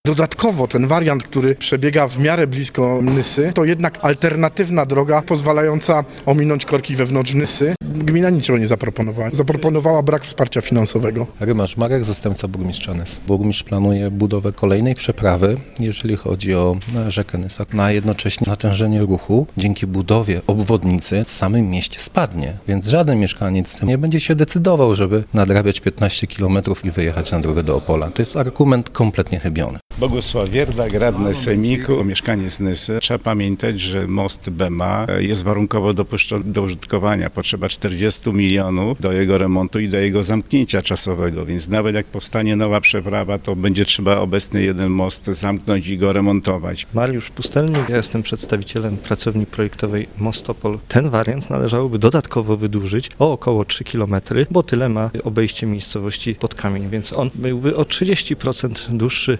Dodatkowo ten wariant, który przebiega w miarę blisko Nysy, to jednak alternatywna droga pozwalająca ominąć korki wewnątrz Nysy. Gmina niczego nie zaproponowała. Zaproponowała brak wsparcia finansowego. Rymarz Marek, zastępca burmistrza Nys. Burmistrz planuje budowę kolejnej przeprawy, jeżeli chodzi o rzekę Nysa, na jednocześnie natężenie ruchu dzięki budowie obwodnicy w samym mieście spadnie, więc żaden mieszkaniec nie będzie się decydował, żeby nadrabiać 15 km i wyjechać na drogę do Opola. To jest argument kompletnie chybiony. Bogusław Wierdak, radny sejmiku, mieszkaniec Nysy. Trzeba pamiętać, że most Bema jest warunkowo dopuszczony do użytkowania. Potrzeba 40 milionów do jego remontu i do jego zamknięcia czasowego, więc nawet jak powstanie nowa przeprawa, to będzie trzeba obecny jeden most zamknąć i go remontować. Mariusz Pustelnik, ja jestem przedstawicielem pracowni projektowej Mostopol. Ten wariant należałoby dodatkowo wydłużyć o około 3 km, bo tyle ma obejście miejscowości pod kamień, więc on byłby o 30% dłuższy.